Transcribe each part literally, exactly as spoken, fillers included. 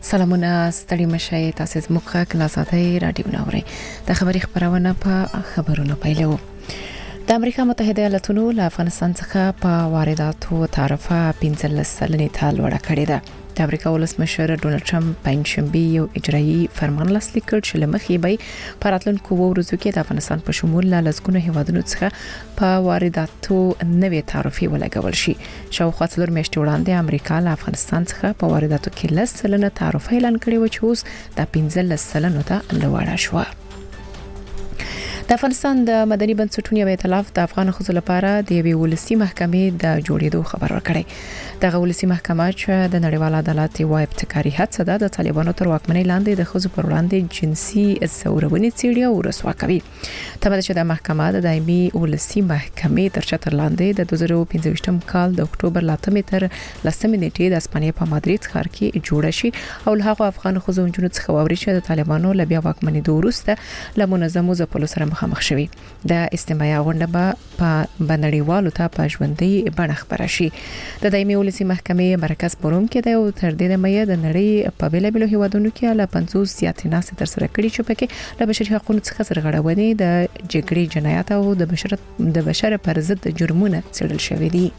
سلامونه ستړي مشي تاسو زموږ کلاساتي رادیو نوري د خبري خبرونه په خبرونو پیلو د امریکا متحده ایالاتونو له افغانستان څخه په وارداتو تعرفه پنځلس سلنې ته لوړه کړې ده. د امریکا ولسمشر ډونالد ټرمپ پنځشنبه یو اجرایي فرمان لاسلیک کړ چې لمخې به په راتلونکو ورځو کې د افغانستان په شمول له لسګونو هیوادونو څخه په وارداتو نوې تعرفې ولګول شي. شاوخوا څلور میاشتې وړاندې امریکا له افغانستان څخه په وارداتو کې لس سلنه تعرفه اعلان کړې و چې اوس د پنځلس سلنو ته لوړه شوه. د افغانستان د مدني بنسټونو یو ائتلاف د افغان خزو لپاره د یوې ولسی محکمې د جوړېدو خبر ورکړی. د ولسی محکمه چې د نړیوال عدالت یو ابتکاري هڅه ده د طالبانو تر واکمنۍ لاندې د خزو پر وړاندې جنسي زورونې څېړي او رسوا کوي. تمه چې د محکمه د دایمي ولسی محکمې تر چتر لاندې د دوه زره او پنځه کال د اکتوبر لاتمې تر لسمې نیټې د اسپانیا په مادرید ښار کې جوړه شي او له هغه افغان خزو جنونو څخه ووري چې د طالبانو له بیا واکمنۍ وروسته له منظمو ځپلو سره مخامخ شوي. د استماعي غونډه به په بنړیوالو ته په ژوندۍ بڼه خبره شي. د دایمي ولسی محکمې مرکز پروم کې د یو تر دې مې د نړۍ په بیلابیلو هیوادونو کې له پنځوس زیاتې ناس تر سره کړي چې پکې د بشري حقوقو څخه سرغړونې د جګړې جنایات او د بشر د بشر پر ضد جرمونه څېړل شوي دي.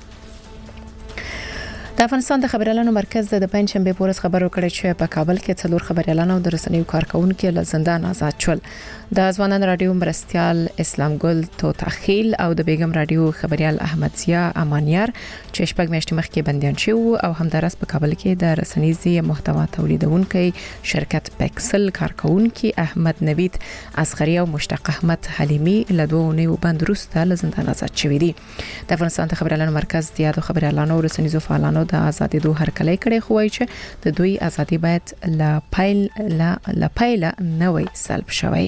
د افغانستان د خبريالانو مرکز د پنځشنبه په ورځ خبر ورکړی چې په کابل کې څلور خبريالان او د رسنیو کارکونکو له زندان آزاد شول. د ځوانان رادیو مرستيال اسلام ګل توتاخیل او د بیگم رادیو خبريال احمد ضیا امانیار چې شپږ میاشتې مخکې بنديان شو او همدارس په کابل کې د رسنیزي محتوا تولیدونکو شرکت پکسل کارکونکو احمد نوید اصغری او مشتاق احمد حلیمی له دوه نیو بند وروسته له زندان آزاد شوي دي. د افغانستان د خبريالانو مرکز د یادو خبريالانو او رسنیزو فعالانو د ازادي دوه هرکلی کړي خو وایي چې د دوی ازادي باید لا پایل لا لا پایل نه وي سلب شوی.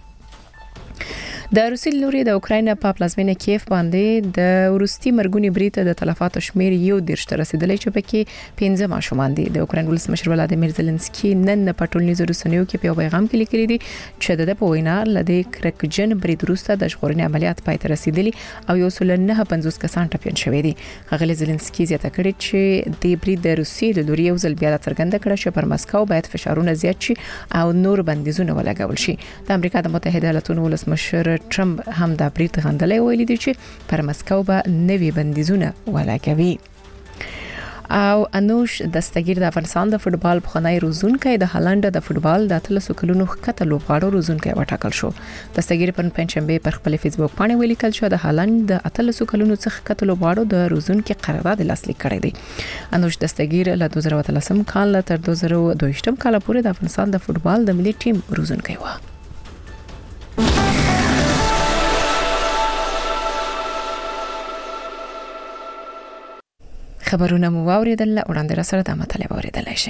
د روسي لوري د اوکراین په پلازمینه کیف باندې د روسي مرګونی بریټ د تلفاتو شمیر یو دیرش تر رسیدلی چې پکې پنځه ماشومان دي. د اوکراین ولسمشر ولادیمیر زيلنسکي نن په ټولنیزو رسنیو کې په پیغام کې لیکلي دي چې د په وینا لدې کرکجن بریټ وروسته د ژغورنې عملیات پای ته رسیدلي او یو سل نه پنځوس کسان ټپيان شوي دي. غلي زيلنسکي زیاته کړې چې د بریټ د روسي د لوري یو ځل بیا څرګنده کړه چې پر مسکو باید فشارونه زیات شي او نور بندیزونه ولګول شي. د امریکا د متحده ایالاتونو ولسمشر ټرمپ هم د بریټ غندلې ویلي دي چې پر مسکو به نوي بندیزونه ولګوي. او انوش دستگیر د افغانستان د فوتبال بخنای روزونکو د هالند د فوتبال د اتلسو کلونو خطه لوبغاړو روزونکو وټاکل شو. دستگیر په پنځشنبه پر خپل فیسبوک باندې ولیکل چې د هالند د اتلسو کلونو څخه خطه لوبغاړو د روزونکو قرارداد لاسلیک کړی دی. انوش دستگیر له دوه زره اتلسم کال تر دوه زره دوه کال پورې د افغانستان د فوتبال د ملي ټیم روزونکو و. خبرونه مو واوریدل وړاندې را سره د مطلب اوریدل شي.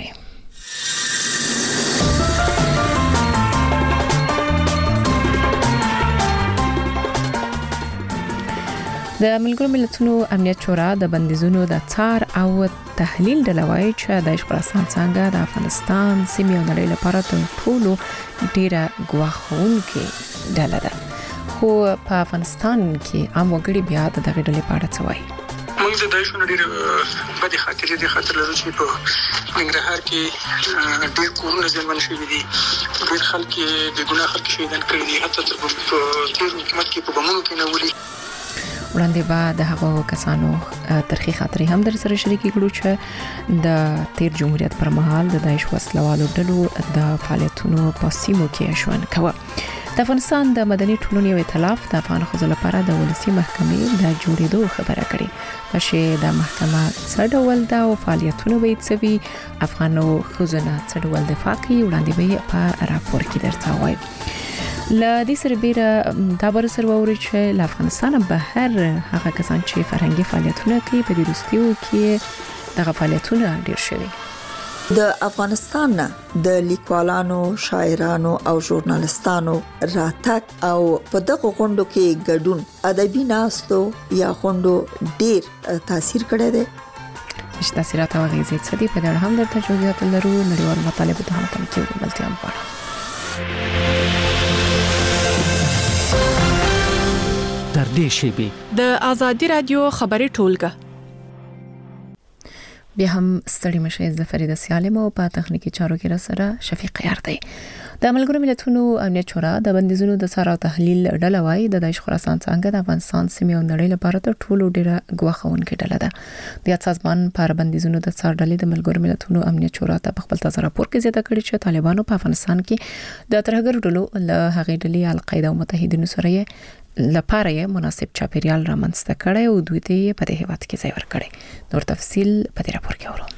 د ملګرو ملتونو امنیت شورا د بندیزونو د څار او تحلیل ډلوي چې د خراسان څنګه د افغانستان سیمې او نړۍ لپاره تر ټولو ډیره ګواښونکې ډله ده. خو په افغانستان کې عام وګړي بیا د دغه ډلې په اړه څه وایي؟ موږ د دایښو ډېر بدې خاطرې دي خاطر لرو چې په ننګرهار کې ډېر کورونه زیانمن شوي دي. ډېر خلک د ګناه خلک شهیدان کړي دي، حتی تر ډېر حکومت کې په بمونو کې نولي. وړاندې به د هغو کسانو ترخی خاطرې هم در سره شریکې کړو چې د تیر جمهوریت پر مهال د داعش وسلوالو ډلو د فعالیتونو په سیمو کې ژوند کاوه. د افغانستان د مدني ټولنې یو ائتلاف د افغان خزو لپاره د ولسی محکمې د جوړېدو خبره کړې. چې د محکمه څه ډول دا او فعالیتونه به څه وي، افغانو خزو نه څه ډول دفاع کوي، وړاندې به په راپور کې درته وایم. ل دې سره بیره دا بر سره ووري چې ل افغانستان بهر هغه کسان چې فرهنګي فعالیتونه کوي په دې روستیو کې دغه فعالیتونه ډیر شوي. د افغانستان د لیکوالانو، شاعرانو او ژورنالستانو راتګ او په دغه غونډو کې ګډون ادبي ناستو یا غونډو ډیر تاثیر کړی دی. چې تاثیرات او غیزې څه دي په دې اړه هم درته جوړیات لرو. نړیوال مطالب ته هم تم کې بلتیا مپاړه. در دې شیبې د ازادي رادیو خبري ټولګه بیا هم ستړي مشه ز فرید سالم او په تخنیکی چارو کې را سره شفیق یار دی. د ملګرو ملتونو امنیت شورا د بندیزونو د څار او تحلیل ډله وای د داعش خراسان څنګه د افغانستان سیمې او نړۍ لپاره تر ټولو ډیره غواخونکې ډله ده. د سازمان پر بندیزونو د څار ډلې د ملګرو ملتونو امنیت شورا ته خپل تازه راپور کې زیاته کړی چې طالبانو په افغانستان کې د ترهګر ډلو له هغې ډلې القاعده او متحدینو سره لپاره یې مناسب چاپیریال رامنځته کړی او دوی ته په دې هیواد کې ځای ورکړي. نور تفصیل په دې راپور کې اورو.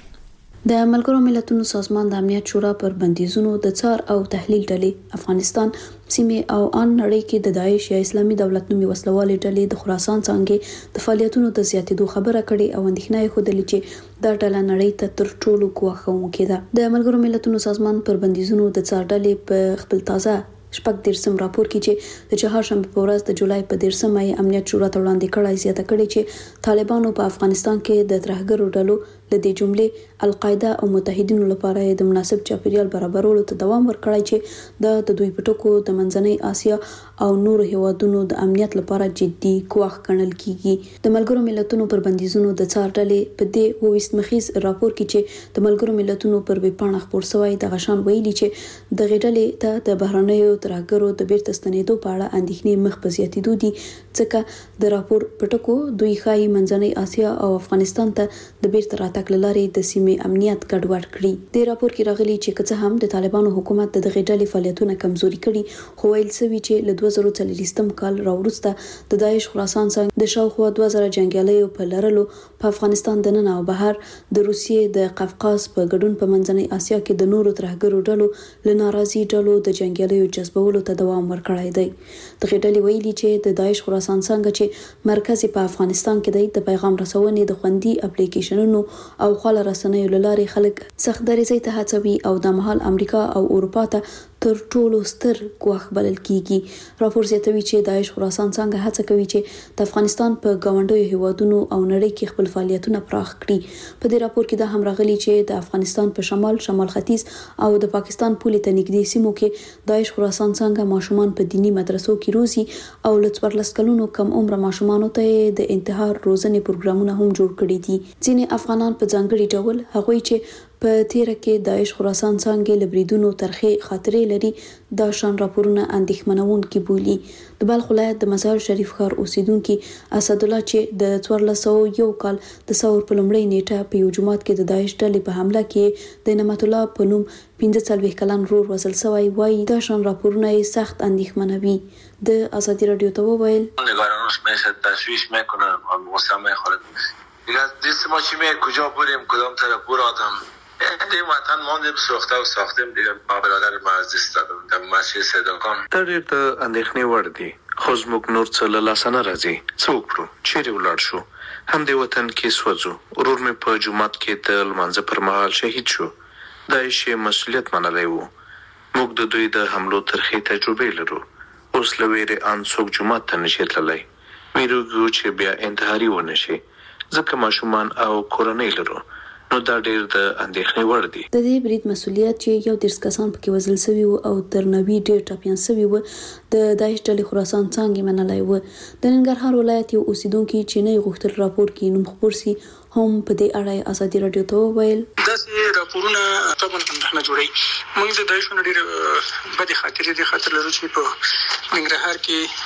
د ملګرو ملتونو سازمان د امنیت شورا پر بندیزونو د څار او تحلیل ډلې افغانستان سیمې او ان نړۍ کې د داعش یا اسلامي دولت نومي وسلوالې ډلې د خراسان څنګه د فعالیتونو د زیاتېدو خبره کړې او اندېښنه یې خوده چې دا ډله نړۍ ته تر ټولو ګواښونکې ده. د ملګرو ملتونو سازمان پر بندیزونو د څار ډلې په خپل تازه شپږ درسم راپور کې چې د چهارشنبه په ورځ د جولای په درسمه امنیت شورا ته وړاندې کړای زیاته کړې چې طالبانو په افغانستان کې د ترهګرو ډلو د دې جملې القاعده او متحدینو لپاره د مناسب چاپیریال برابرولو ته دوام ورکړای چې د د دوی پټکو د منځنۍ اسیا او نورو هیوادونو د امنیت لپاره جدي ګواښ ګڼل کیږي. د ملګرو ملتونو پر بندیزونو د څار ډلې په دې وویست مخیز راپور کې چې د ملګرو ملتونو پر ویبپاڼه خبر شوی د غشان ویلي چې د غډلې ته د بهرنیو ترهګرو د بیرته ستنېدو په اړه اندېښنې مخ په زیاتېدو دي ځکه د راپور پټکو دوی ښایي منځنۍ اسیا او افغانستان ته د بیرته راتګ لاري د سیمې امنیت ګډوډ کړي. د راپور کې راغلي چې کڅه هم د طالبانو حکومت د دغه ډلې فعالیتونه کمزوري کړي خو ویل سوي چې له دوه زره څلوېښتم کال راوروسته د داعش خراسان څنګه د شاوخوا دوه زره جنگیالیو په لرلو په افغانستان د نن او بهر د روسیې د قفقاز په ګډون په منځنۍ اسیا کې د نورو ترهګرو ډلو له ناراضي ډلو د جنگیالیو جذبولو ته دوام ورکړی دی. دغه ډلې ویلي چې د داعش خراسان څنګه چې مرکز په افغانستان کې د پیغام رسونې د خوندي اپلیکیشنونو او خاله رسنیو لارې خلک سخت درېځي ته هڅوي او د مهال امریکا او اروپا ته تر ټولو ستر ګواښ بلل کیږي. راپور زیاتوي چې داعش خراسان څنګه هڅه کوي چې د افغانستان په گاونډیو هیوادونو او نړۍ کې خپل فعالیتونه پراخ کړي. په دې راپور کې دا هم راغلي چې د افغانستان په شمال شمال ختیځ او د پاکستان پولې ته نږدې سیمو کې داعش خراسان څنګه ماشومان په دینی مدرسو کې روزي او ل څوارلس کلونو کم عمر ماشومانو ته د انتحار روزنې پروګرامونه هم جوړ کړي دي. ځینې افغانان په ځانګړي ډول هغوی چې په تیر کې داعش خراسان څنګه لبریدونو ترخه خاطرې لري دا شان راپورونه اندېښمنونکي بولي. د بلخ ولایت د مزار شریف ښار اوسیدونکو اسد الله چې د څوارلس سوه یو کال د ثور په لومړۍ نیټه په یو جماعت کې د داعش ډلې په حمله کې د نعمت الله په نوم پنځه څلوېښت کلن رور وژل شوی وایي دا شان راپورونه سخت اندېښمنوي. د ازادي رادیو ته وویل نگرانش میشه تشویش میکنه و غصه میخوره دیگه دست ما چی می کجا بریم کدام طرف برادم این وطن ماندیم سوخته و ساختیم دیگه ما برادر ما از دست دادم در مسجد صداقان تر د اندېښنې وړ دي خو زموږ نور څه له لاسه نه راځي. څه وکړو چیرې ولاړ شو هم د وطن کې سوځو. ورور مې په جومات کې د لمانځه پر مهال شهید شو. داعش مسؤلیت منلی و. موږ د دوی د حملو ترخې تجربې لرو. اوس له ویرې ان څوک جومات ته نشي تللی. ویرېږو چې بیا انتحاري ونه شي ځکه ماشومان او کورنۍ لرو. نو دا ډېر د اندېښنې وړ دي. د دې برید مسؤلیت چې یو دېرش کسان پکې وژل شوي وو او تر نوي ډېر ټپیان شوي وو د داعش ډلې خراسان څنګه منلی و. د ننګرهار ولایت یو اوسیدونکي چې نه غوښتل راپور کې نوم خپور سي هم په دې اړه ازادي رادیو ته وویل داسې راپورونه طبعا اندېښنه جوړوي. موږ د داعش نه ډېر بدې خاطرې دي خاطر لرو چې په ننګرهار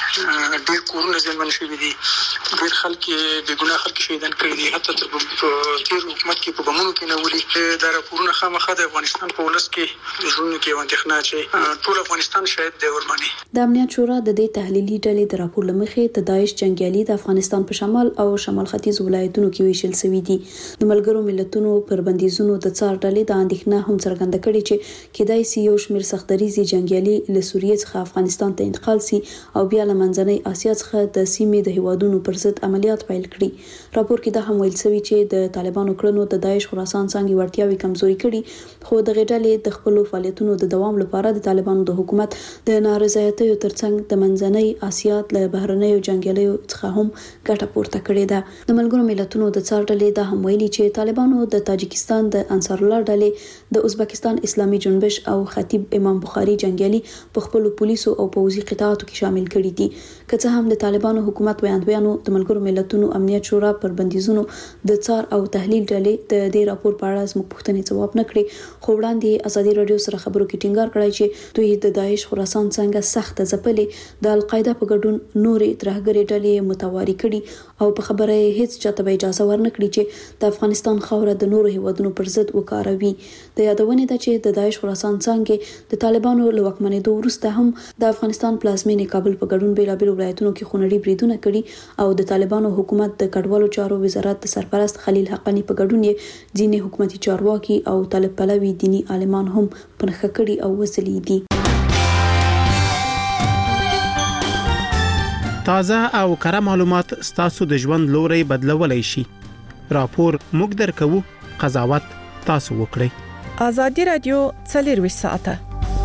کې ډېر کورونه زیانمن شوي دي. ډېر خلک د ګناه خلک شهیدان کړي دي حتی تر تېر حکومت کې په بمونو کې نه ولي. دا راپورونه خامخا د افغانستان په ولس کې ژوند کې اندېښنه چې ټول افغانستان شاید دی ورماني. د امنیت شورا د دې تحلیلي ډلې د راپور لمخې د داعش جنگیالي د افغانستان په شمال او شمال ختیځ ولایتونو کې ویشل شوي دي. د ملګرو ملتونو پر بندیزونو د څار ډلې د اندېښنه هم څرګنده کړې چې کېدای شي یو شمېر سختدریزي جنگیالي له سوریې څخه افغانستان ته انتقال سي او بیا له منځنۍ اسیا څخه د سیمې د هیوادونو پر ضد عملیات پیل کړي. راپور کې دا هم ویل شوی چې د طالبانو کړنو د داعش خراسان څنګه وړتیاوي کمزوري کړي خو د غډلې د خپل فعالیتونو د دوام لپاره د طالبانو د حکومت د نارضایتیو ترڅنګ د منځنۍ اسیا له بهرنیو جنگیالیو څخه هم ګټه پورته کړې ده. د ملګرو ملتونو د څار ډلې دا هم ویلي چې طالبانو د تاجکستان د انصار الله ډلې د ازبکستان اسلامي جنبش او خطیب امام بخاري جنگیالي په خپل پولیسو او پوځي قطاعاتو کې شامل کړي دي. که څه هم د طالبانو حکومت ویاندویانو د ملګرو ملتونو امنیت شورا پر بندیزونو د څار او تحلیل ډلې د دې راپور په اړه زموږ پوښتنې ځواب نه کړې، خو وړاندې ازادي رادیو سره خبرو کې ټینګار کړی چې دوی د داعش خراسان څنګه سخت ځپلې، د القاعده په ګډون نورې ترهګرې ډلې متواري کړي او په خبره هیڅ چاته به اجازه ورنکړي چې د افغانستان خاوره د نورو هیوادونو پر ضد وکاروي. د یادونې ده چې د داعش خراسان څنګه د طالبانو له واکمنېدو وروسته هم د افغانستان پلازمینې کابل په ګډون بیلابېلو ولایتونو کې خونړي بریدونه کړي او د طالبانو حکومت د کډوالو چارو وزارت د سرپرست خلیل حقانی په ګډون یې ځینې حکومتي چارواکي او طالب پلوي دینی عالمان هم پنځه کړي او وسلې دي. تازه او کره معلومات ستاسو د ژوند لوري بدلولای شي. راپور موږ درکو، قضاوت تاسو وکړئ. ازادي رادیو څلور ساعته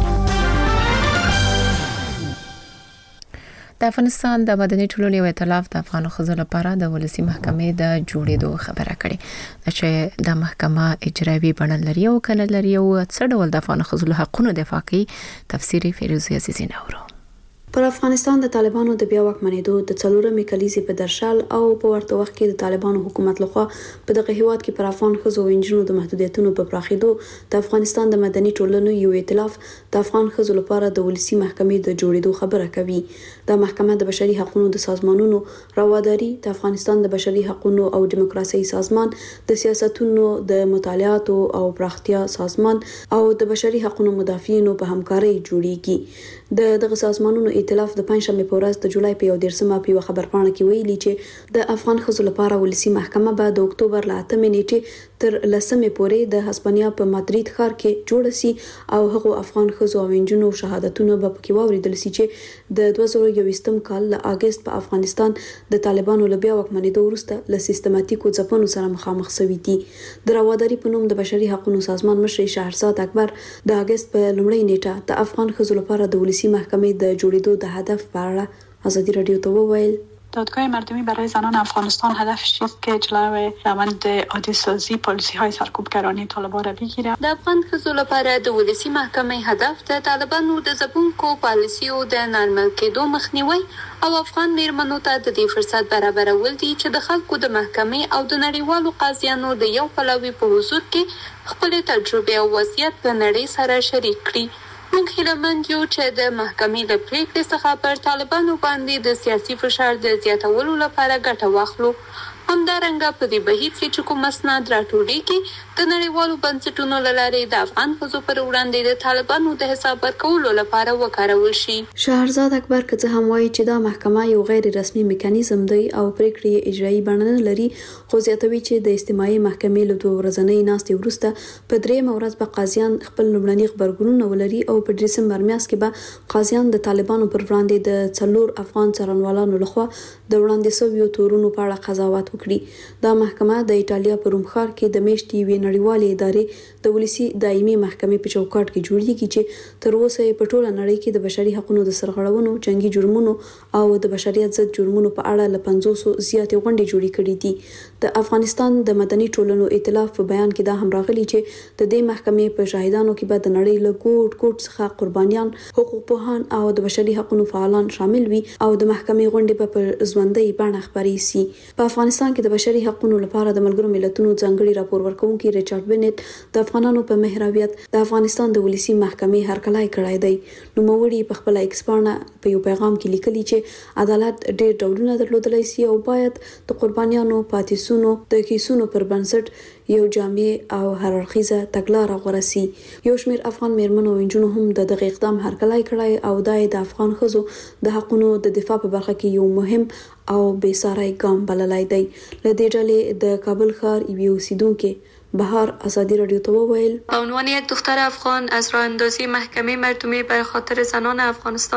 د افغانستان د مدني ټولنې ائتلاف د افغان ښځو لپاره د ولسی محکمې د جوړېدو خبره کړې چې د محکمه اجرایي بڼه لري او کنه لري او څه ډول د افغان ښځو حقوقو دفاع کوي. تفسیری فیروزی عزیزی نورو. پر افغانستان د طالبانو د بیا واکمنېدو د څلورمې کلیزې په درشل او په ورته وخت کې د طالبانو حکومت لخوا په دغه هیواد کې پر افغان ښځو او انجونو د محدودیتونو په پراخېدو د افغانستان د مدني ټولنې یو ائتلاف د افغان ښځو لپاره د ولسی محکمې د جوړېدو خبره کوي. د محکمه د بشري حقوقو د سازمانونو رواداري، د افغانستان د بشري حقوقو او دیموکراسي سازمان، د سیاستونو د مطالعاتو او پراختیا سازمان او د بشري حقوقو مدافعینو په همکارۍ جوړیږي. د دغه سازمانونو ائتلاف د پنځمې په ورځ د جولای په یو دیرشمه په خبرپاڼه کې ویلي چې د افغان ښځو لپاره ولسی محکمه به د اکتوبر له اتمې نیټې تر لسمې پورې د هسپانیا په مادرید ښار کې جوړ شي او هغه افغان ښځو او انجونو شهادتونه به پکې واوریدل شي چې د دوه زره یوویشتم کال له اگست په افغانستان د طالبانو له بیا واکمنېدو وروسته له سیستماتیکو ځپنو سره مخامخ شوي دي. د رواداري په نوم د بشري حقوقو سازمان مشر شهرزاد اکبر د اگست په لومړۍ نیټه د افغان ښځو لپاره د ولسی محکمې د جوړېدو د هدف په اړه ازادي رادیو ته وویل. دادگاه مردمی برای زنان افغانستان هدفش چیست که جلوی روند عادی سازی پالیسی های سرکوبگرانی طالبان را بگیره. د افغان ښځو لپاره د ولسی محکمې هدف د طالبانو د ځپونکو پالیسیو د نارمل کېدو مخنیوي او افغان میرمنو ته د دې فرصت برابرول دي چې د خلکو د محکمې او د نړیوالو قاضیانو د یو پلوي په حضور کې خپل تجربه او وضعیت په نړۍ سره شریک کړي. موږ هیلهمند یو چې د محکمې له پریکړې څخه پر طالبانو باندې د سیاسي فشار د زیاتولو لپاره ګټه واخلو. همدارنګه په دې بهیر کې چې کوم اسناد راټولیږي د نړیوالو بنسټونو له لارې د افغان ښځو پر وړاندې د طالبانو د حساب ورکولو لپاره وکارول شي. شهرزاد اکبر که څه هم وایي چې دا محکمه یو غیر رسمي میکانیزم دی او پریکړې اجرایي بڼه نه لري، خو زیاتوي چې د استماعي محکمې له دوه ورځنۍ ناستې وروسته په دریمه ورځ به قاضیان خپل لومړني خبرګونونه ولري او په ډسمبر میاشت کې به قاضیان د طالبانو پر وړاندې د څلور افغان څارنوالانو لخوا د وړاندې شویو تورونو په اړه قضاوت وکړي. دا محکمه د ایټالیا په روم ښار کې د میاشتې یوې نړیوالې ادارې د ولسی دایمي محکمې په چوکاټ کې جوړیږي چې تر اوسه په ټوله نړۍ کې د بشري حقوقو د سرغړونو، جنگي جرمونو او د بشریت ضد جرمونو په اړه له پنځوسو زیاتې غونډې جوړې کړې دي. د افغانستان د مدني ټولنو ائتلاف په بیان کې دا هم راغلي چې د دې محکمې په شاهدانو کې به د نړۍ له ګوټ ګوټ څخه قربانیان، حقوق پوهان او د بشري حقوقو فعالان شامل وي او د محکمې غونډې به په ژوندۍ بڼه خبرې شي. په افغانستان کې د بشري حقوقو لپاره د ملګرو ملتونو ځانګړي راپور ورکونکي ریچارډ بنت د افغانانو په محراویت د افغانستان د ولسی محکمې هرکلی کړی دی. نوموړي په خپل ایکس پاڼه په یو پیغام کې لیکلي چې عدالت ډېر ډولونه درلودلی شي او باید د قربانیانو پاتېسونو د کیسونو پر بنسټ یو جامع او هررخیزه تګلاره غوره شي. یو شمېر افغان میرمنو او نجونو هم د دغه اقدام هرکلی کړی او دا د افغان ښځو د حقوقو د دفاع په برخه کې یو مهم او بې ساری ګام بللی دی. له دې ډلې د کابل ښار یوې اوسیدونکې بهار ازادی رادیو ته وویل: به عنوان یک دختر افغان از راه اندازی محکمه مردمی بر خاطر زنان افغانستان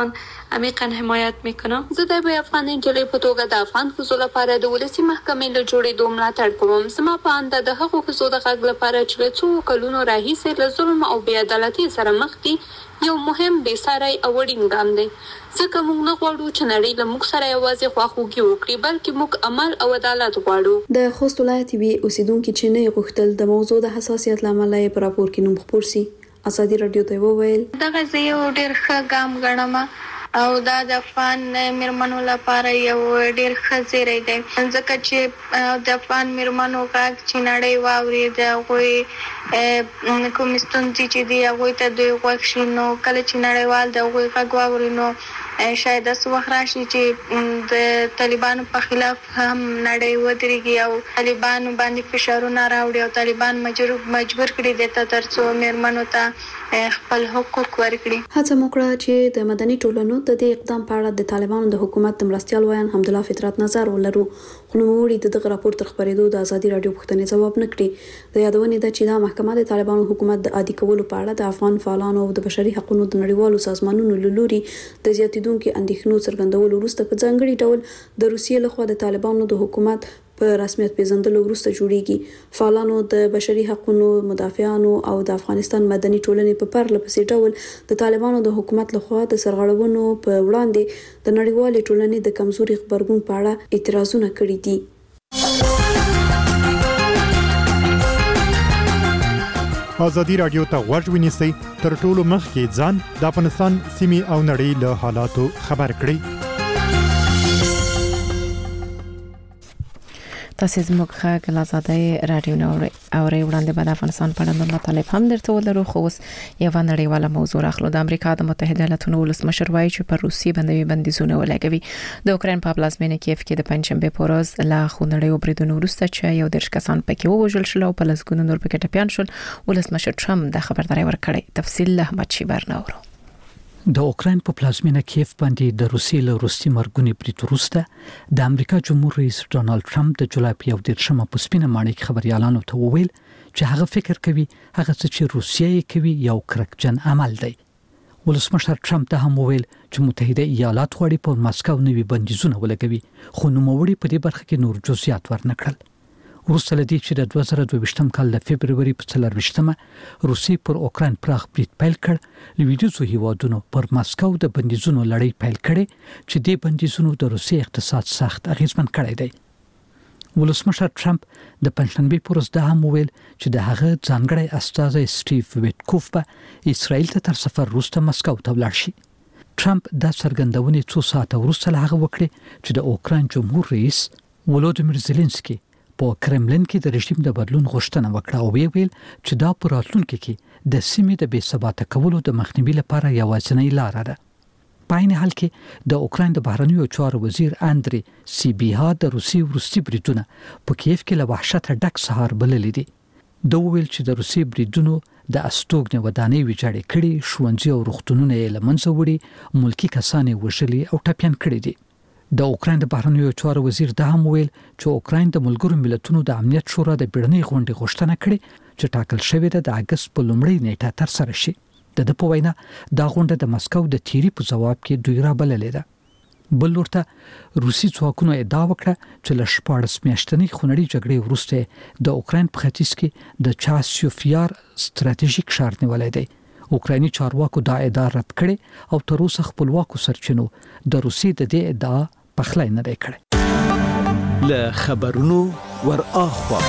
عمیقا حمایت میکنم. زه د یوې افغانۍ نجلۍ په توګه د افغان ښځو لپاره د ولسي محکمې له جوړېدو ملاتړ کوم. زما په انده د هغو ښځو د غږ لپاره چې له څو کلونو راهیسې له ظلم او بې عدالتۍ سره مخ دي یو مهم بې ساری او اړین ګام دی. ځکه موږ نه غواړو چې نړۍ له موږ سره یوازې خواخوږي وکړي، بلکې موږ عمل او عدالت غواړو. د خوست ولایت وی اوسیدونکو چې نه غوښتل د موضوع د حساسیت لامل یې پر راپور کې نوم خپور سي. ازادي رادیو ته وویل دغه زه یو ډېر ښه ګام ګڼم او دا د افغان میرمنو لپاره یو ډېر ښه زیری دی، ځکه چې د افغان میرمنو غږ چې نړۍ واوري، د هغوی کوم ستونزې چې دي هغوی ته دوی غوږ شي، نو کله چې نړیوال د هغوی غږ واوري نو شاید داسې وخت راشي چې د طالبانو په خلاف هم نړۍ ودرېږي او طالبانو باندې فشارونه راوړي او طالبان مجبور کړي دي ته تر څو میرمنو ته خپل حقوق ورکړي. هڅه وکړه چې د مدني ټولنو د دې اقدام په اړه د طالبانو د حکومت د مرستيال ویان حمدالله فطرت نظر ولرو، خو نو وړي دغه راپور تر خبرېدو د ازادي رادیو پوښتنې ځواب نکړي. د یادونه ده چې دا محکمه د طالبانو حکومت د عادي کولو په اړه د افغان فعالانو او د بشري حقوقو د نړیوالو سازمانونو له لوري د زیاتیدونکو اندېښنو څرګندولو وروسته په ځانګړي ډول د روسیې لخوا د طالبانو د حکومت په رسمیت پیژندلو وروسته جوړیږي. فعالانو د بشري حقوقو مدافعانو او د افغانستان مدني ټولنې په پرله پسې ډول د طالبانو د حکومت لخوا د سرغړونو په وړاندې د نړیوالې ټولنې د کمزوري خبرګون په اړه اعتراضونه کړي دي. ازادي رادیو ته غوږ ونیسئ، تر ټولو مخکې ځان د افغانستان سیمې او نړۍ له حالاتو خبر کړئ. تاسو زموږ خبر آزادۍ رادیو نوري او ری وړاندې به د افغانستان په اړه مطالب هم درته ولرو، خو اوس یو نړیواله موضوع راخلو. د امریکا د متحده ایالاتونو ولسمشر وایي چې پر روسي باندې بندیزونه ولګوي. د اوکراین په پلازمینه کیف کې د پنځشنبه په ورځ لا خونړیو بریدونو وروسته چې یو درش کسان پکې ووژل شول او په لسګونو نور پکې ټپيان شول، ولسمشر ټرمپ د خبرداري ورکړې. تفصیل له احمد شیبر نورو. د اوکراین په پلازمینه کیف باندې د روسي له روسي مرګونی بریټ وروسته د امریکا جمهور رئیس ډونالد ټرمپ د جولای په یو دیرشمه په سپینه ماڼۍ کې خبريالانو ته وویل چې هغه فکر کوي هغه څه چې روسیه یې کوي یو کرکجن عمل دی. ولسمشر ټرمپ ته هم وویل چې متحده ایالات غواړي په مسکو نوي بندیزونه ولګوي، خو نوموړي په دې برخه کې نور جزئیات ورنکړل. وروسته لدی چې د دوه زره دوه ویشتم کال د فبرवरी په څلور ویشتمه روسي پر اوکراین پراخ برید پیل کړ، لویدیځو هیوادونو پر مسکو د بندیزونو لړۍ پیل کړې چې د بندیزونو د روسي اقتصاد سخت اغیزمن کړی دی. ولسمشر ټرمپ د پنځشنبه پر ورځ د هم ویل چې د هغه ځانګړی استازی سټیو ویټکوف به اسرائیل ته تر سفر وروسته مسکو ته ولاړ شي. ټرمپ د څرګندونې څو ساعته وروسته له هغه وکړي چې د اوکراین جمهور رئیس ولودیمیر زيلنسکي په کرملین کې د رژیم د بدلون غوښتنه وکړه او ویل چې دا په راتلونکي کې د سیمې د بې ثباته کولو د مخنیوي لپاره یوازینۍ لار ده. په عین حال کې د اوکراین د بهرنیو چارو وزیر اندري سیبیها د روسي ورستي بریدونه په کیف کې له وحشت ډک سهار بللې دي. د ویل چې د روسي بریدونو د استوګنې ودانۍ ویجاړې کړي، ښوونځي او روغتونونه یې له منځه وړي، ملکی کسان یې وژلي او ټپيان کړي دي. د اوکراین د بهرنیو چارو وزیر دا هم ویل چې اوکراین د ملګرو ملتونو د امنیت شورا د بیړنۍ غونډې غوښتنه کړې چې ټاکل شوې ده د اگست په لومړۍ نیټه تر سره شي. د د په وینا دا غونډه د مسکو د تیری په جواب کې دوی را بللې ده. بل ورته روسي ځواکونو ادعا وکړه چې له شپاړس میاشتنۍ خونړۍ جګړې وروسته د اوکراین په ختیځ کې د چاسیوفیار ستراتیژیک ښار نیولای دی. اوکرایني چارواکو دا ادعا رد کړې او تر اوسه خپلواکو سرچینو د روسي د دې ادعا پخلی نه دی کړی. له خبرونو ور اخوا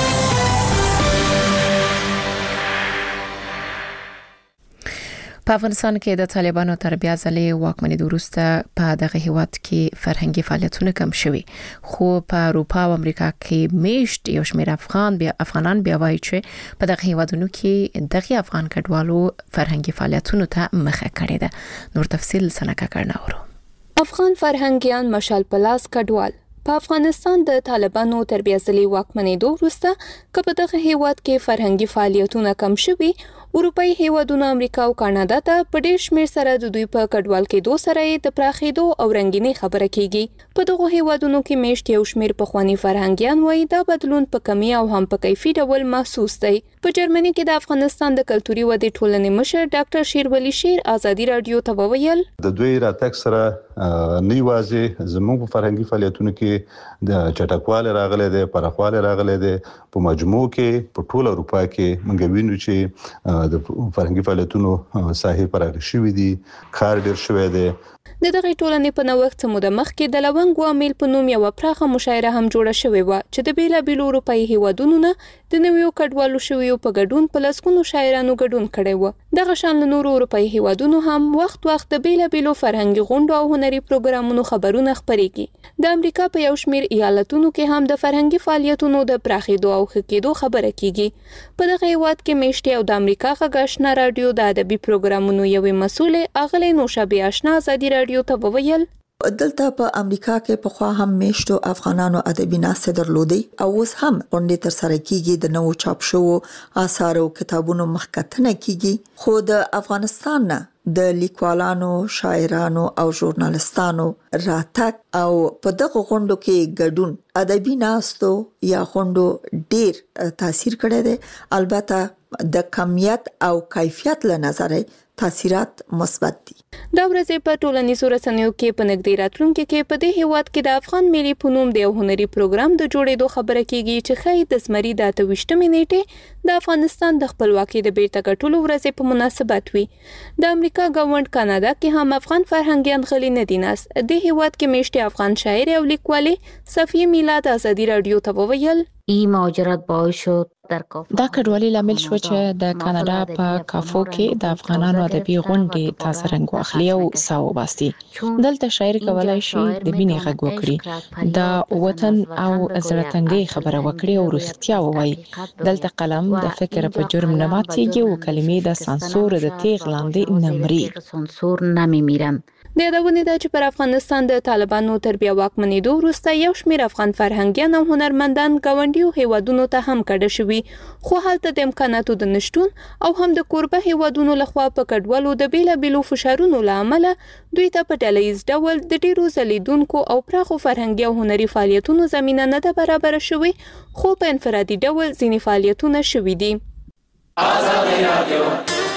په افغانستان کې د طالبانو تر بیا ځلې واکمنۍ وروسته په دغه هیواد کې فرهنګي فعالیتونه کم شوي، خو په اروپا او امریکا کې میشت یو شمېر افغان بیا افغانان بیا وایي چې په دغه هیوادونو کې دغه افغان کډوالو فرهنګي فعالیتونو ته مخه کړې ده. نور تفصیل سنکا کړناورو. افغان فرهنګیان مشال پلاس کډوال په افغانستان د طالبانو تر بیا ځلې واکمنېدو وروسته که په دغه هیواد کې فرهنګي فعالیتونه کم شوي، اروپאי هیوادونو امریکا او کاناډا ته په ډېر شمېر سره د دوی په کډوال کېدو سره د پراخېدو او رنګینۍ خبره کیږي. په دغه هیوادونو کې میشت یو شمېر پخوانی فرهنګیان وایي دا بدلون په کمی او هم په کیفي ډول محسوس دی. په جرمني کې د افغانستان د کلتوري ودې ټولنې مشر ډاکټر شیرولی شیر ازادي رادیو ته وویل د دوی راتګ سره نه یوازې زموږ په فرهنګي فعالیتونو کې د چټکواله راغلی دی پراخواله راغلی دی په مجموع کې په ټوله اروپا کې موږ وینو چې د فرهنګي فعالیتونو ساحې پراخې شوې دي کار ډېر شوی دی د دغه ټولنې په نوښت څه موده مخکې د لونګ عامل په نوم یوه پراخه مشاعره هم جوړه شوې وه چې د بېلابېلو اروپایي هیوادونو نه د نویو کډوالو شویو په ګډون په لسګونو شاعرانو ګډون کړی و دغه شان له نورو اروپایي هیوادونو هم وخت وخت د بېلابېلو فرهنګي غونډو او هنري پروګرامونو خبرونه خپرېږي د امریکا په یو شمېر ایالتونو کې هم د فرهنګي فعالیتونو د پراخېدو او ښه کېدو خبره کېږي په دغه هیواد کې میشتې او د امریکا غږ آشنا راډیو د ادبي پروګرامونو یوې مسؤلې اغلې نوشابې آشنا ازادي راډیو ته وویل دلته په امریکا کې په خوا هم میشتو افغانانو ادبي ناسې درلودې او اوس هم غونډې تر سره کیږي د نوو چاپ شوو آثار او کتابونو مخکتنه کیږي خو د افغانستان نه د لیکوالانو شاعرانو او ژورنالستانو راتګ او په دغه غونډو کې ګډون ادبي ناستو یا غونډو ډیر تاثیر کړی دی البته د کمیت او کیفیت له نظره تاثیرات مثبت دي دا ورځې په ټولنیزو رسنیو کې په نږدې راتلونکي کې په دې هیواد کې د افغان ملي په نوم د یو هنري پروګرام د جوړېدو خبره کیږي چې ښایي د زمري د اته ویشتمې نیټې د افغانستان د خپلواکۍ د بیرته ګټلو ورځې په مناسبت وي د امریکا ګاونډ کاناډا کې هم افغان فرهنګیان غلي نه دي ناست د هیواد کې میشتې افغان شاعر او لیکوالې صفیه میلاد ازادي راډیو ته وویل این مهاجرت باعث شد دا کډوالي لامل شو چې د کاناډا په کافو کې د افغانانو ادبي غونډې تاسو رنګ واخلي او ساو باسي دلته شاعر کولای شي د بینې غږ وکړي د وطن او زړه خبره وکړي او رښتیا ووایي دلته قلم د فکر په جرم نه ماتېږي او کلمې د سانسور د تیغ لاندې نه مري سانسور نمیمیرن د یادونې ده چې پر افغانستان د طالبانو تر بیا واکمنېدو وروسته یو شمېر افغان فرهنګیان او هنرمندان ګاونډیو هیوادونو ته هم کډه شوي خو هلته د امکاناتو د نشتون او هم د کوربه هیوادونو لخوا په کډوالو د بېلابېلو فشارونو له امله دوی ته په ډله ییز ډول د ډېرو ځلیدونکو او پراخو فرهنګي او هنري فعالیتونو زمینه نه ده برابره شوې خو په انفرادي ډول ځینې فعالیتونه شوي دي. ازادي راډیو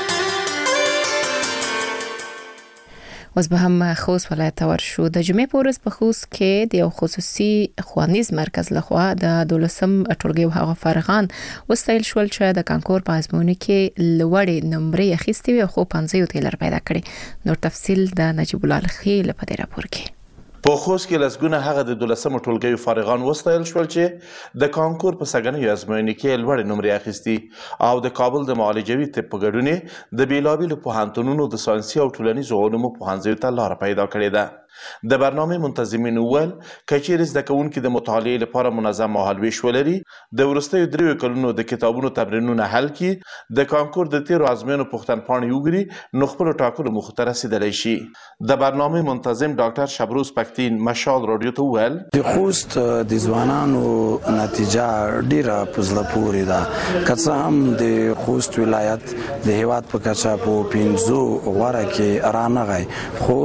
اوس به هم خوست ولایت ته ورشو. د جمعې په ورځ په خوست کې د یو خصوصي ښوونیز مرکز لخوا د دولسم ټولګي هغه فارغان وستایل شول چې د کانکور په ازموینه کې لوړې نمرې اخیستې وي خو پنځه تیلر پیدا کړي. نور تفصیل د نجیب الله الخی له پدې راپور کې. په خوست کې لسګونه هغه د دولسم ټولګي فارغان وستایل شول چې د کانکور په سګنې ازموینې کې لوړې نمرې اخیستي او د کابل د معالجوي طب په ګډون د بیلابېلو پوهنتونونو د ساینسي او ټولنیزو علومو پوهنځیو ته لار پیدا کړې ده. د برنامه منتظمین وویل کچېرې زده کوونکي د مطالعې لپاره منظم مهالویش ولري د وروستیو دریو کلونو د کتابونو تمرینونه حل کړي د کانکور د تیرو ازموینو پوښتنپاڼې وګوري نو خپلو ټاکلو موخو ته رسیدلی شي. د برنامه منتظم ډاکټر شبروز پښتین مشال راډیو ته وویل د خوست د ځوانانو نتیجه ډیره په زړه پورې ده که څه هم د خوست ولایت د هیواد په کچه په پنځو غوره کې رانغی خو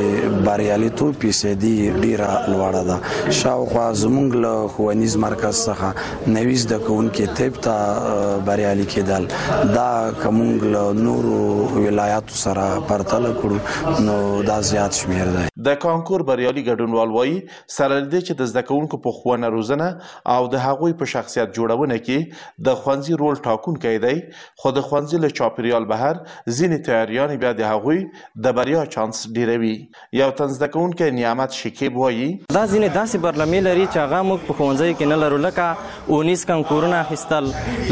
د بریا لیتو پیسې دی ډیره لوړه ده. شاوخوا زمونږ له ښوونیز مرکز څخه نوي زده کوونکي طب ته بریالي کېدل دا که موږ له نورو ولایاتو سره پرتله کړو نو دا زیات شمېر دی. د کانکور بریالي ګډونوال وایي سره له دې چې د زده کوونکو په ښوونه روزنه او د هغوی په شخصیت جوړونه کې د ښوونځي رول ټاکونکی دی خو د ښوونځي له چاپیریال بهر ځینې تیاریانې بیا د هغوی د بریا چانس ډیروي. یو تن زده کوونکی نعمت شکیب وایي دا ځینې داسې برنامې لري چې هغه موږ په ښوونځیو کې نه لرو لکه اونیز کانکورونه اخیستل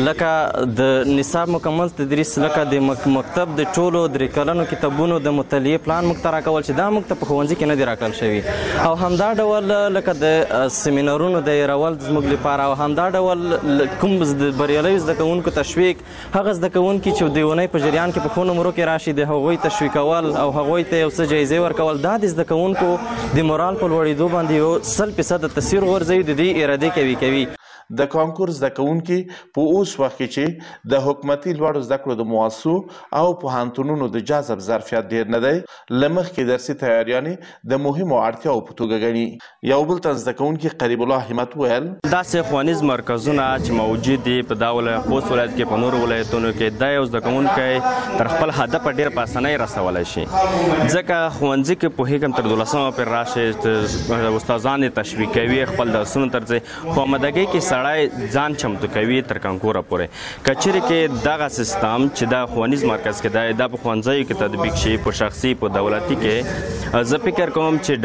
لکه د نصاب مکمل تدریس لکه د مکتب د ټولو درې کلنو کتابونو د مطالعې پلان موږ ته راکول چې دا موږ ته په ښوونځي کې نه دي راکړل شوي او همدا ډول لکه د سیمینارونو د یېرول زموږ لپاره او همدا ډول کوم د بریالیو زده کوونکو تشویق هغه زده کوونکي چې د اونۍ په جریان کې په ښو نمرو کې راشي د هغوی تشویقول او هغوی ته یو څه جایزې ورکول دا د زده کوونکو د مورال په لوړېدو باندې یو سل فیصده تاثیر غورځوي د دې ارادې کوي کوي. د کانکور زده کوونکي په اوس وخت کې چې د حکومتي لوړو زده کړو د مؤسسو او پوهنتونونو د جذب ظرفیت ډیر نه دی، له مخکې درسي تیاریانې د مهمو اړتیاو په توګه ګڼي. یو بل تن زده کوونکي قریب الله همت ویل داسې ښوونیز مرکزونه چې موجود دي په دا خوست ولایت کې په نورو ولایتونو کې دا یو زده کوونکی تر خپل هدف ډیر په اسانۍ رسولی شي، ځکه ښوونځي کې پوهېږم تر دولسمه پورې راشي، استادان یې تشویق کوي خپل درسونو تر ځای، خو آمادګۍ کې سړی ځان چمتو کوي تر کانکوره پورې. که چیرې کې دغه سیستم چې دا ښوونیز مرکز کې دی دا په ښوونځیو کې تطبیق شي، په شخصي په دولتي کې، زه فکر کوم چې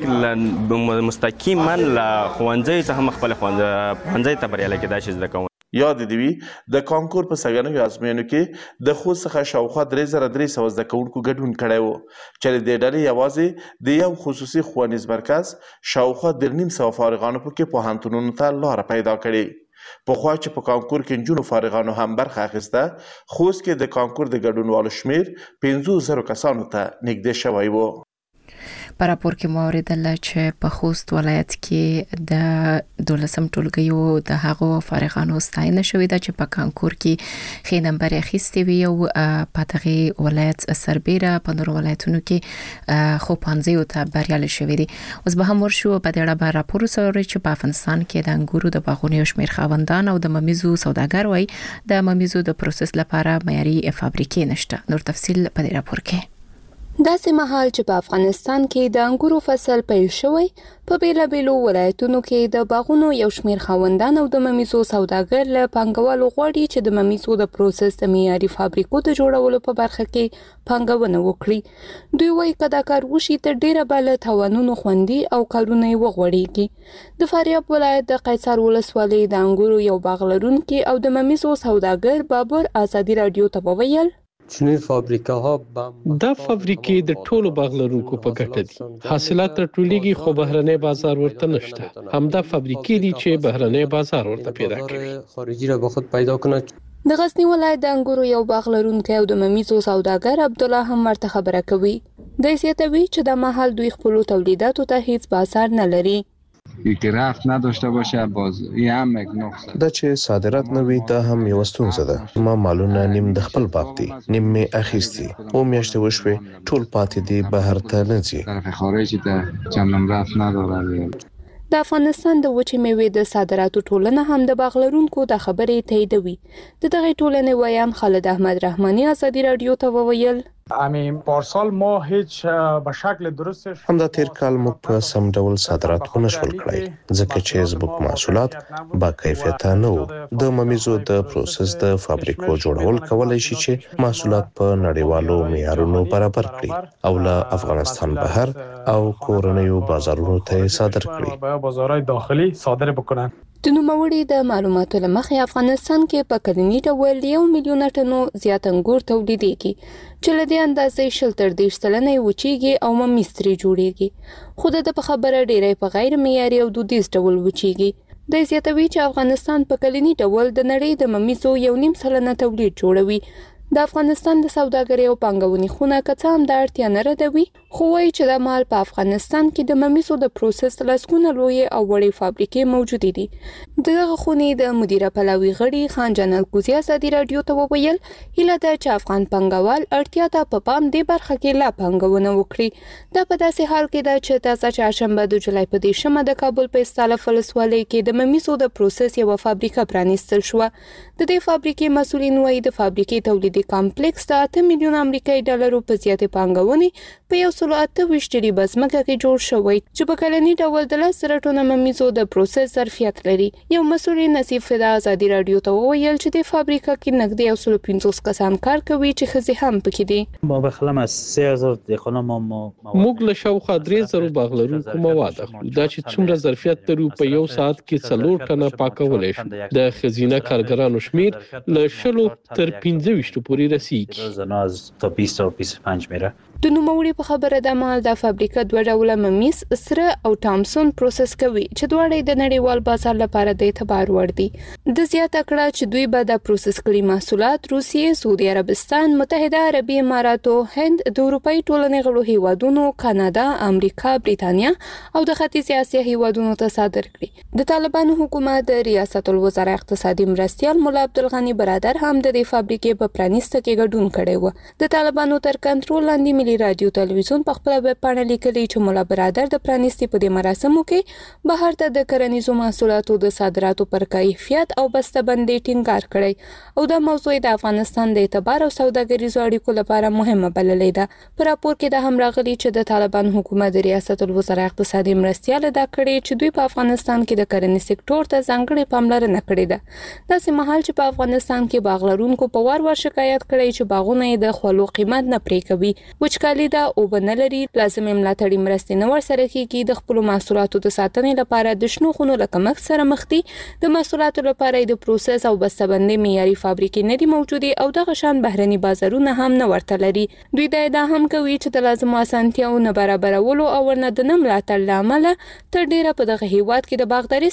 ډایرکټ مستقیما له ښوونځیو څخه هم خپل ښوونځي ته بریالی کېدای شي زده کوونکی. یاد دې وي د کانکور په سږنیو ازموینو کې د خوست څخه شاوخوا درې زره درې سوه زده کوونکو ګډون کړی و، چې د دې ډلې یوازې د یو خصوصي ښوونیز مرکز شاوخوا درې نیم سوه فارغانو پکې پوهنتونونو ته لاره پیدا کړې. پخوا چې په کانکور کې نجونو فارغانو هم برخه اخیسته، خوست کې د کانکور د ګډونوالو شمیر پنځوس زرو کسانو ته نږدې شوی و. په راپور کې مو اوریدل چې په خوست ولایت کې د دولسم ټولګیو د هغو فارغانو ستاینه شوې ده چې په کانکور کې ښې نمبر اخیستې وي او په دغه ولایت سربیره په نورو ولایتونو کې خو پنځیو ته بریالي شوي دي. اوس به هم ورشو په دې اړه به راپور وڅورو چې په افغانستان کې د انګورو د باغونو یو شمېر خاوندان او د ممیزو سوداګر وایي د ممیزو د پروسس لپاره معیاري فابریکې نشته. نور تفصیل په دې راپور کې. داسې مهال چې په افغانستان کې د انګورو فصل پیل شوی، په بیلابیلو ولایتونو کې د باغونو یو شمېر خاوندان او د ممیزو سوداګر له پانګوالو غواړي چې د ممیزو د پروسس د معیاري فابریکو د جوړولو په برخه کې پانګونه وکړي. دوی وایي که دا کار وشي تر ډیره به له تاوانونو خوندي او کارونه یې وغوړېږي. د فاریاب ولایت د قیصر ولسوالۍ د انګورو یو باغ لرونکي او د ممیزو سوداګر بابر ازادي راډیو ته وویل چنین فابریکه ها دا فابریکې د ټولو باغ لرونکو په ګټه دي. حاصلات راټولیږي خو بهرنی بازار ورته نشته. همدا فابریکې دي چې بهرنی بازار ورته پیدا کوي. خارجي را به خود پیدا کنه. د غزنی ولایت د انګورو یو باغ لرونکی او د ممیزو سوداګر عبدالله هم ورته خبره کوي. د زیاتوي چې د مهال دوی خپل تولیداتو ته هیڅ بازار نه لري. یکی رفت نداشته باشه باز یه هم یک نقصه دا چې صادرات نه وي دا هم یو ستونزه ده. ما مالونه نیم د خپل باغ دي، نیم می اخیستي او میاشتې وشوي ټول پاتې دي بهر ته نه ځي. طرف خارجي ته چندان رفت نداره. د افغانستان د وچې میوې د صادراتو ټولنه هم د باغ لرونکو د خبرې تاییدوي. د دغه ټولنې ویان خالد احمد رحماني ازادي راډیو ته وویل همین پارسال ما هیچ به شکل درستش همدا تیر کال موږ په سم ډول صادرات ونشول کړای ځکه چې زموږ محصولات با کیفیت نه وو. د ممیزو د پروسس د فابریکو جوړول کولای شي چې محصولات په نړیوالو معیارونو برابر کړي او له افغانستان بهر او کورنیو بازارونو ته صادر کړي. په بازارهای داخلي صادر بکنن. د نوموړي د معلوماتو له مخې افغانستان کې په کلني ډول یو میلیون ټنو زیات انګور تولیدېږي چې له دې اندازې شل تر دېرش سلنه یې وچېږي او ممیز ترې جوړېږي، خو د ده په خبره ډېری په غیر معیاري او دودیز ډول وچېږي. د زیاتوي چې افغانستان په کلني ډول د نړۍ د ممیزو یو نیم سلنه تولید جوړوي. د افغانستان د سوداګرۍ او پانګونې خونه که څه هم د اړتیا نه ردوي، خو وایي چې د مال په افغانستان کې د ممیزو د پروسس لسګونه لویې او وړې فابریکې موجودې دي. د دغه خونې د مدیره پلاوي غړي خان جان الکوزي ازادي راډیو ته وویل هیله ده چې افغان پانګوال اړتیا ته په پام دې برخه کې لا پانګونه وکړي. دا په داسې حال کې ده چې تازه چهارشنبه د جولای په دېرشمه د کابل په استالف ولسوالۍ کې د ممیزو د پروسس یوه فابریکه پرانیستل شوه. د دې فابریکې مسؤلین وایي د فابریکې تولیدي کمپلیکس د اته میلیون امریکایي ډالرو په زیاتې پانګونې په یو سل اته ویشت ریبه ځمکه کې جوړ شوی چې په کلني ډول د لس زره ټنو ممیزو د پروسس ظرفیت لري. یو مسؤل نصیب فدا ازادي راډیو ته وویل چې د فابریکه کې نږدې یو سل پنځوس کسان کار کوي چې ښځې هم پکې دي. ما بخلم از سه هزار دخانه ما موږ له شاوخوا درې زره باغ لرونکو مواد اخلو. دا چې څومره ظرفیت لري په یو ساعت کې څلور ټنه پاکولی شو. د ښځینه کارګرانو شمیر له شلو تر پنځه ویشتو پورې رسیږي. زنا از تا بیست تا بیست و پنج میره. د نوموړي په خبره د مال د فابریکه دوه ډوله ممیز سره او ټامسون پروسس کوي چې دواړه د نړیوال بازار لپاره د اعتبار وړ دي. د زیاته کړه چې دوی به د پروسس کړي محصولات روسیې، سعودي عربستان، متحده عربي اماراتو، هند، د اروپאי ټولنې غړو هیوادونو، کاناډا، امریکا، بریتانیا او د ختیځ اسیا هیوادونو ته صادر کړي. د طالبانو حکومت د ریاست الوزرا اقتصادي مرستیال مولا عبدالغني برادر هم د دې فابریکې په پرانیسته کې ګډون کړی و. د طالبانو تر کنټرول لاندې ملي رادیو تلویزیون په خپل ویب پاڼه لیکلي چې مولا برادر د پرانیستي په دې مراسمو کې بهر ته د کرنیزو محصولاتو د صادراتو پر کیفیت او بسته‌بندۍ ټینګار کړی او دا موضوع د افغانستان د اعتبار او سوداګریزو اړیکو لپاره مهمه بللې ده. په راپور کې د هم راغلي چې د طالبان حکومت د ریاست الوزرا اقتصادي مرستیال ادا کړي چې دوی په افغانستان کې د کرنې سکتور ته ځانګړې پاملرنه کړې ده. داسې مهال چې په افغانستان کې باغ لرونکو په وار وار شکایت کړي چې باغونه د خولو قیمت نه پرې کوي، وچکالي ده او بنه لري، لازم ملاتړي مرستې نه ورسره کیږي، د خپل محصولاتو د ساتنې لپاره د شنو خونو له کمښت سره مخ دي، د محصولاتو لپاره د پروسس او بسته‌بندۍ معیاري فابریکې نه دي موجودې او دغه شان بهرني بازارونه هم نه ورته لري. دوی دا ادعا هم کوي چې د لازمو اسانتیاو نه برابرولو او ورنه د نه ملاتړ له امله تر ډیره په دغه هیواد کې د باغداري